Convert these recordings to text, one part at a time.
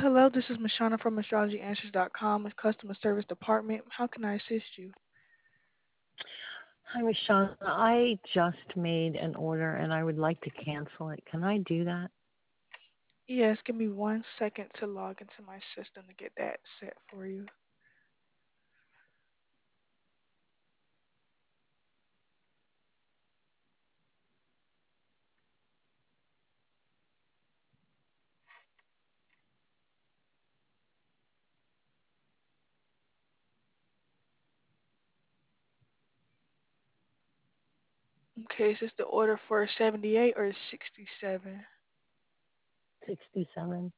Hello, this is Mashana from astrologyanswers.com with customer service department. How can I assist you? Hi, Michelle. I just made an order and I would like to cancel it. Can I do that? Yes, give me 1 second to log into my system to get that set for you. Okay, is this the order for 78 or 67? 67.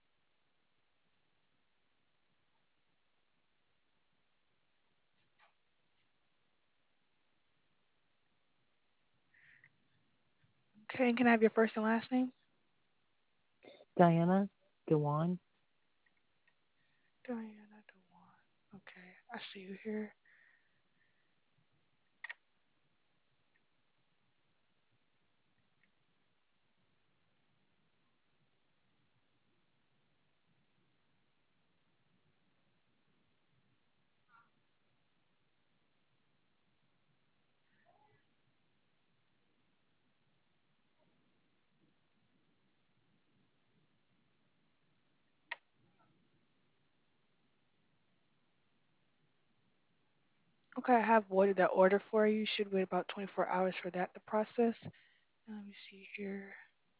Okay, and can I have your first and last name? Diana Dewan. Diana Dewan. Okay, I see you here. Okay, I have voided that order for you. You should wait about 24 hours for that to process. Let me see here.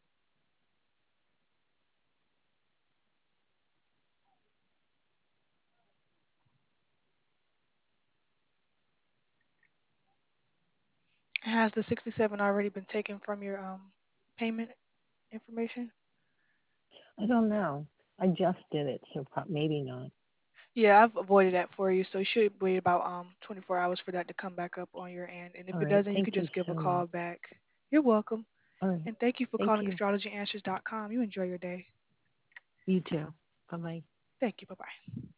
Has the 67 already been taken from your payment information? I don't know. I just did it, so maybe not. Yeah, I've avoided that for you, so you should wait about 24 hours for that to come back up on your end. And if All it right. doesn't, you Thank could you just give a so call much. back. You're welcome. All right. And thank you for Thank calling you. astrologyanswers.com. You enjoy your day. You too. Bye bye. Thank you. Bye-bye.